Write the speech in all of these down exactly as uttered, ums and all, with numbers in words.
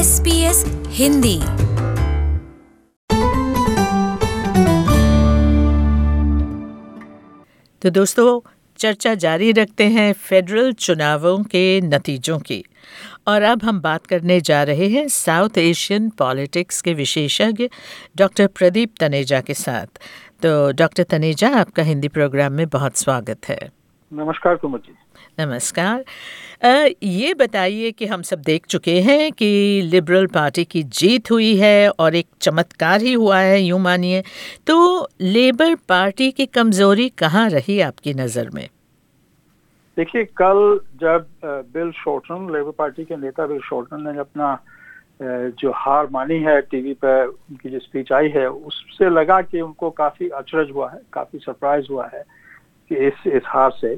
S B S Hindi. तो दोस्तों, चर्चा जारी रखते हैं फेडरल चुनावों के नतीजों की। और अब हम बात करने जा रहे हैं साउथ एशियन पॉलिटिक्स के विशेषज्ञ डॉक्टर प्रदीप तनेजा के साथ। तो डॉक्टर तनेजा, आपका हिंदी प्रोग्राम में बहुत स्वागत है। नमस्कार कुमार जी। नमस्कार। आ, ये बताइए कि हम सब देख चुके हैं कि लिबरल पार्टी की जीत हुई है और एक चमत्कार ही हुआ है, यूं मानिए। तो लेबर पार्टी की कमजोरी कहाँ रही आपकी नज़र में? देखिए, कल जब बिल शॉर्टन, लेबर पार्टी के नेता बिल शॉर्टन ने अपना जो हार मानी है, टीवी पर उनकी जो स्पीच आई है, उससे लगा कि उनको काफी अचरज हुआ है, काफी सरप्राइज हुआ है कि इस इस हार से।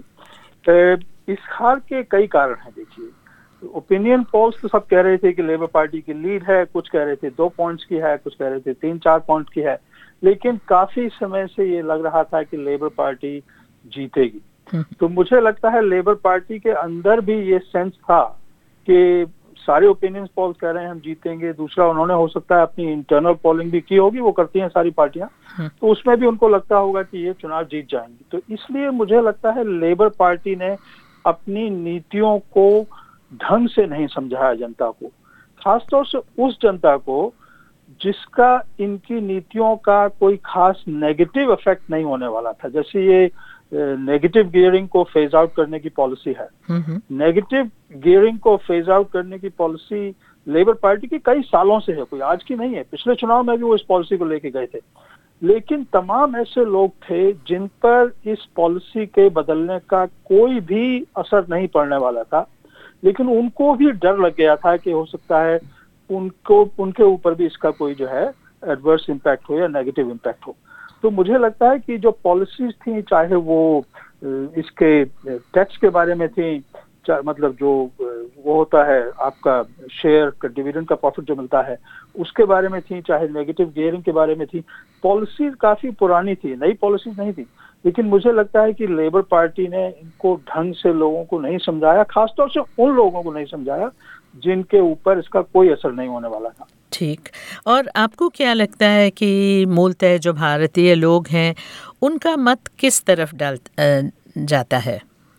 इस हार के कई कारण हैं। देखिए, ओपिनियन पोल्स तो सब कह रहे थे कि लेबर पार्टी की लीड है, कुछ कह रहे थे दो पॉइंट्स की है, कुछ कह रहे थे तीन चार पॉइंट की है, लेकिन काफी समय से ये लग रहा था कि लेबर पार्टी जीतेगी। तो मुझे लगता है लेबर पार्टी के अंदर भी ये सेंस था कि सारे ओपिनियन पोल कह रहे हैं हम जीतेंगे। दूसरा, उन्होंने हो सकता है अपनी इंटरनल पोलिंग भी की होगी, वो करती हैं सारी पार्टियां, तो उसमें भी उनको लगता होगा कि ये चुनाव जीत जाएंगी। तो इसलिए मुझे लगता है लेबर पार्टी ने अपनी नीतियों को ढंग से नहीं समझाया जनता को, खासतौर से उस जनता को जिसका इनकी नीतियों का कोई खास नेगेटिव इफेक्ट नहीं होने वाला था। जैसे ये नेगेटिव गियरिंग को फेज आउट करने की पॉलिसी है। नेगेटिव गियरिंग को फेज आउट करने की पॉलिसी लेबर पार्टी की कई सालों से है, कोई आज की नहीं है। पिछले चुनाव में भी वो इस पॉलिसी को लेके गए थे, लेकिन तमाम ऐसे लोग थे जिन पर इस पॉलिसी के बदलने का कोई भी असर नहीं पड़ने वाला था, लेकिन उनको भी डर लग गया था कि हो सकता है उनको उनके ऊपर भी इसका कोई जो है एडवर्स इम्पैक्ट हो या नेगेटिव इम्पैक्ट हो। तो मुझे लगता है कि जो पॉलिसीज थी, चाहे वो इसके टैक्स के बारे में थी, मतलब जो वो होता है आपका शेयर का, डिविडेंड का प्रॉफिट जो मिलता है, उसके बारे में थी, चाहे नेगेटिव गियरिंग के बारे में थी, पॉलिसीज काफी पुरानी थी, नई पॉलिसीज नहीं थी। लेकिन मुझे लगता है कि लेबर पार्टी ने इनको ढंग से लोगों को नहीं समझाया, खासतौर से उन लोगों को नहीं समझाया जिनके ऊपर इसका कोई असर नहीं होने वाला था। ठीक। और आपको क्या लगता है कि मूलतः जो भारतीय लोग हैं उनका मत किस तरफ डाल जाता है?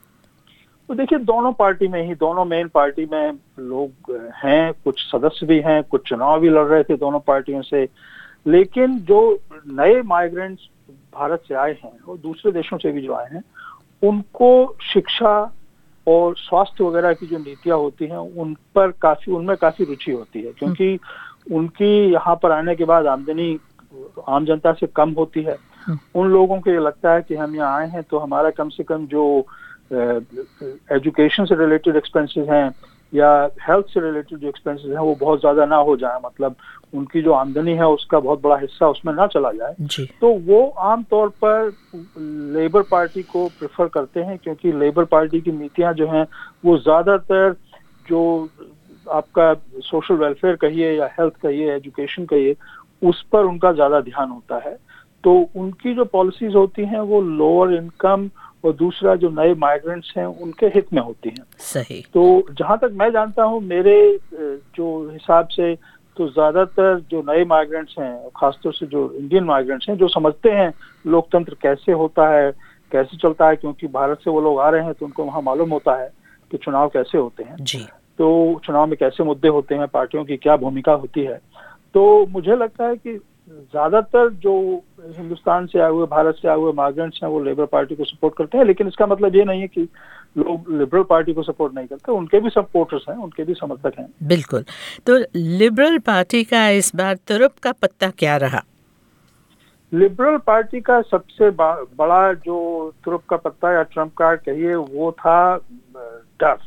तो देखिए, दोनों पार्टी में ही, दोनों मेन पार्टी में लोग हैं, कुछ सदस्य भी हैं, कुछ चुनाव भी लड़ रहे थे दोनों पार्टियों से। लेकिन जो नए माइग्रेंट्स भारत से आए हैं और दूसरे देशों से भी जो आए हैं, उनको शिक्षा और स्वास्थ्य वगैरह की जो नीतियां होती हैं उन पर काफी उनमें काफी रुचि होती है, क्योंकि उनकी यहाँ पर आने के बाद आमदनी आम जनता से कम होती है। उन लोगों को ये लगता है कि हम यहाँ आए हैं तो हमारा कम से कम जो एजुकेशन से रिलेटेड एक्सपेंसेस हैं या हेल्थ से रिलेटेड जो एक्सपेंसेस हैं वो बहुत ज्यादा ना हो जाए, मतलब उनकी जो आमदनी है उसका बहुत बड़ा हिस्सा उसमें ना चला जाए जी। तो वो आमतौर पर लेबर पार्टी को प्रेफर करते हैं, क्योंकि लेबर पार्टी की नीतियां जो हैं वो ज्यादातर जो आपका सोशल वेलफेयर कहिए या हेल्थ कहिए, एजुकेशन कहिए, उस पर उनका ज्यादा ध्यान होता है। तो उनकी जो पॉलिसीज होती हैं वो लोअर इनकम और दूसरा जो नए माइग्रेंट्स हैं उनके हित में होती हैं। सही। तो जहां तक मैं जानता हूं, मेरे जो हिसाब से तो ज्यादातर जो नए माइग्रेंट्स हैं, खासतौर से जो इंडियन माइग्रेंट्स हैं, जो समझते हैं लोकतंत्र कैसे होता है, कैसे चलता है, क्योंकि भारत से वो लोग आ रहे हैं तो उनको वहाँ मालूम होता है कि चुनाव कैसे होते हैं जी। तो चुनाव में कैसे मुद्दे होते हैं, पार्टियों की क्या भूमिका होती है। तो मुझे लगता है कि ज्यादातर जो हिंदुस्तान से आए हुए, भारत से आए हुए माइग्रेंट्स हैं वो लेबर पार्टी को सपोर्ट करते हैं, लेकिन इसका मतलब ये नहीं है कि लोग लिबरल पार्टी को सपोर्ट नहीं करते, उनके भी सपोर्टर्स हैं, उनके भी समर्थक हैं। बिल्कुल। तो लिबरल पार्टी का इस बार तुरुप का पत्ता क्या रहा? लिबरल पार्टी का सबसे बड़ा जो तुरुप का पत्ता या ट्रम्प कार्ड कहिए वो था डर।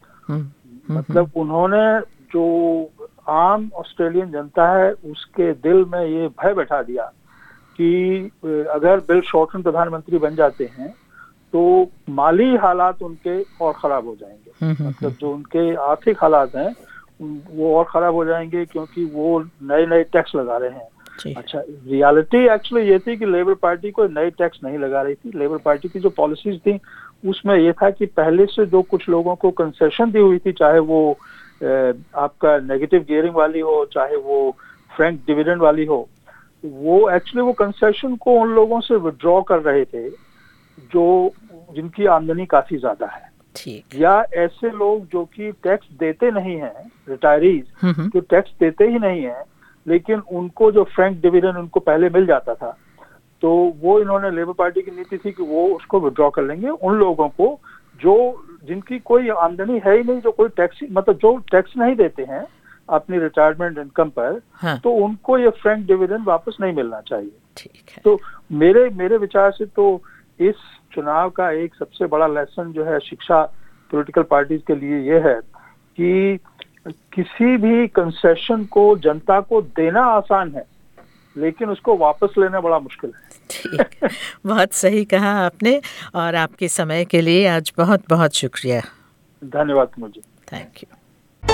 मतलब उन्होंने जो आम ऑस्ट्रेलियन जनता है उसके दिल में ये भय बैठा दिया कि अगर बिल शॉर्टन प्रधानमंत्री बन जाते हैं तो माली हालात उनके और खराब हो जाएंगे। मतलब जो उनके आर्थिक हालात हैं वो और खराब हो जाएंगे, क्योंकि वो नए नए टैक्स लगा रहे हैं। अच्छा, रियलिटी एक्चुअली ये थी कि लेबर पार्टी कोई नए टैक्स नहीं लगा रही थी। लेबर पार्टी की जो पॉलिसीज थी उसमें ये था कि पहले से जो कुछ लोगों को कंसेशन दी हुई थी, चाहे वो आपका नेगेटिव गियरिंग वाली हो, चाहे वो फ्रैंक डिविडेंड वाली हो, वो एक्चुअली वो कंसेशन को उन लोगों से विड्रॉ कर रहे थे जो जिनकी आमदनी काफी ज्यादा है, ठीक, या ऐसे लोग जो कि टैक्स देते नहीं हैं, रिटायरीज जो टैक्स देते ही नहीं है, लेकिन उनको जो फ्रैंक डिविडेंड उनको पहले मिल जाता था, तो वो इन्होंने लेबर पार्टी की नीति थी कि वो उसको विड्रॉ कर लेंगे। उन लोगों को जो जिनकी कोई आमदनी है ही नहीं, जो कोई टैक्स मतलब जो टैक्स नहीं देते हैं अपनी रिटायरमेंट इनकम पर, हाँ। तो उनको ये फ्रैंक डिविडेंड वापस नहीं मिलना चाहिए। ठीक है। तो मेरे मेरे विचार से तो इस चुनाव का एक सबसे बड़ा लेसन जो है शिक्षा पॉलिटिकल पार्टीज के लिए ये है कि किसी भी कंसेशन को जनता को देना आसान है, लेकिन उसको वापस लेना बड़ा मुश्किल है। ठीक, बहुत सही कहा आपने, और आपके समय के लिए आज बहुत बहुत शुक्रिया। धन्यवाद मुझे। Thank you.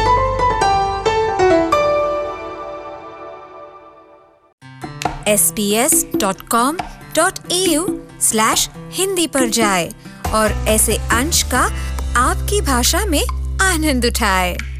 S B S dot com dot A U slash Hindi पर जाए और ऐसे अंश का आपकी भाषा में आनंद उठाए।